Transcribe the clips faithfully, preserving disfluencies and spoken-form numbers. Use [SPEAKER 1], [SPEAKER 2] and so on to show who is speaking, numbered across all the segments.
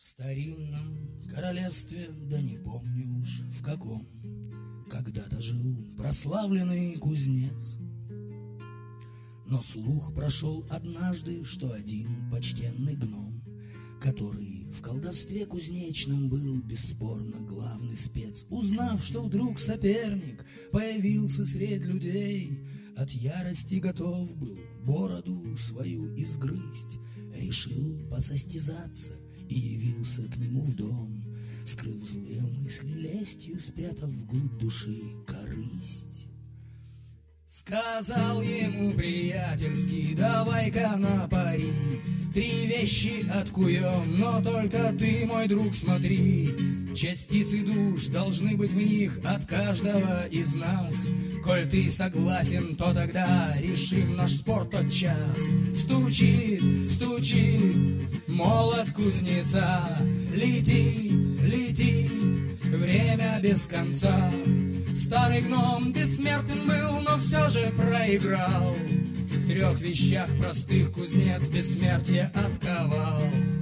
[SPEAKER 1] старинном королевстве, да не помню уж в каком, когда-то жил прославленный кузнец. Но слух прошел однажды, что один почтенный гном, который в колдовстве кузнечном был бесспорно главный спец, узнав, что вдруг соперник появился средь людей, от ярости готов был бороду свою изгрызть, решил посостязаться и явился к нему в дом, скрыв злые мысли лестью, спрятав вглубь души корысть. Сказал ему приятельски: давай-ка на пари, три вещи откуем, но только ты, мой друг, смотри, частицы душ должны быть в них от каждого из нас. Коль ты согласен, то тогда решим наш спор тот час. Стучит, стучит молот кузнеца, летит, летит время без конца. Старый гном бессмертен был, но все же проиграл. В трех вещах простых кузнец бессмертие отковал.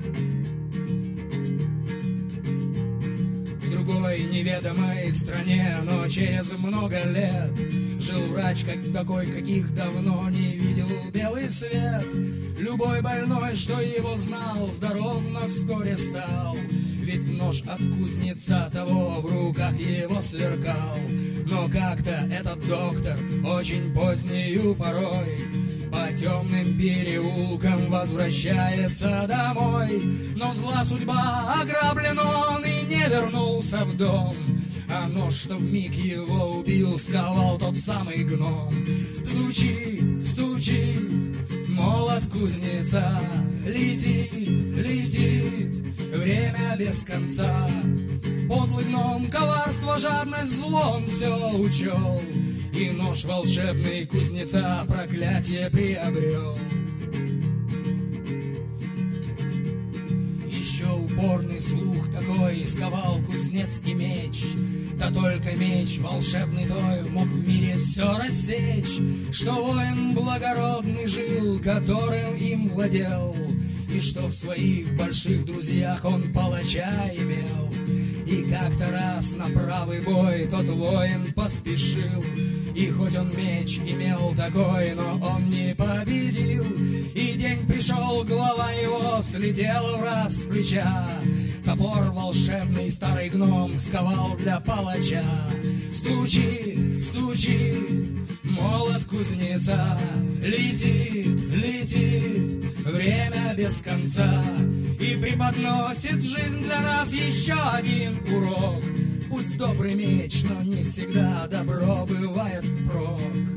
[SPEAKER 1] В другой неведомой стране, но через много лет, жил врач как такой, каких давно не видел белый свет. Любой больной, что его знал, здоров, но вскоре стал, ведь нож от кузнеца того в руках его сверкал. Но как-то этот доктор очень позднею порой по темным переулкам возвращается домой. Но зла судьба, ограблен он и не вернулся в дом, а нож, что вмиг его убил, сковал тот самый гном. Стучит, стучит молот кузнеца, летит, летит время без конца. Подлый гном коварство, жадность, злом все учел, и нож волшебный кузнеца проклятие приобрел. Еще упорный слух такой сковал кузнец и меч, да только меч волшебный той мог в мире все рассечь, что воин благородный жил, которым им владел, и что в своих больших друзьях он палача имел. И как-то раз на правый бой тот воин поспешил, и хоть он меч имел такой, но он не победил. И день пришел, голова его слетела в раз с плеча, топор волшебный старый гном сковал для палача. Стучит, стучит молот кузнеца, летит, летит время без конца, и преподносит жизнь для нас еще один урок. Пусть добрый меч, но не всегда добро бывает впрок.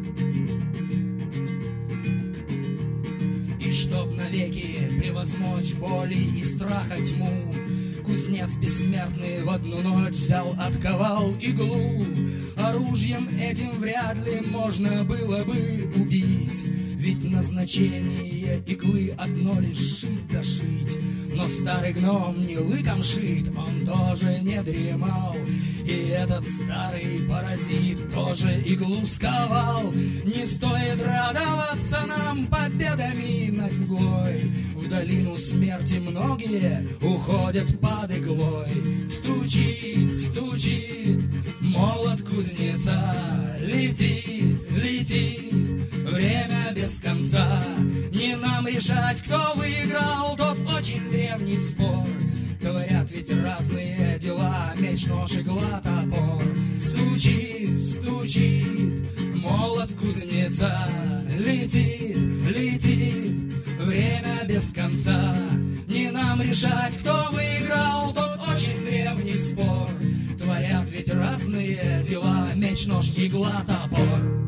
[SPEAKER 1] И чтоб навеки превозмочь боли и страха тьму, кузнец бессмертный в одну ночь взял, отковал иглу. Оружием этим вряд ли можно было бы убить, ведь назначение иглы одно лишь шить да шить. Но старый гном не лыком шит, он тоже не дремал, и этот старый паразит тоже иглу сковал. Не стоит радоваться нам победами над мглой, в долину смерти многие уходят под иглой. Стучит, стучит молот кузнеца, летит, летит время без конца. Не нам решать, кто выиграл тот очень древний спор. Говорят, ведь разные дела, меч, нож, игла, топор. Стучит, стучит молот кузнеца, летит, летит время без конца. Не нам решать, кто выиграл тот очень древний спор. Творят ведь разные дела, меч, нож, игла, топор.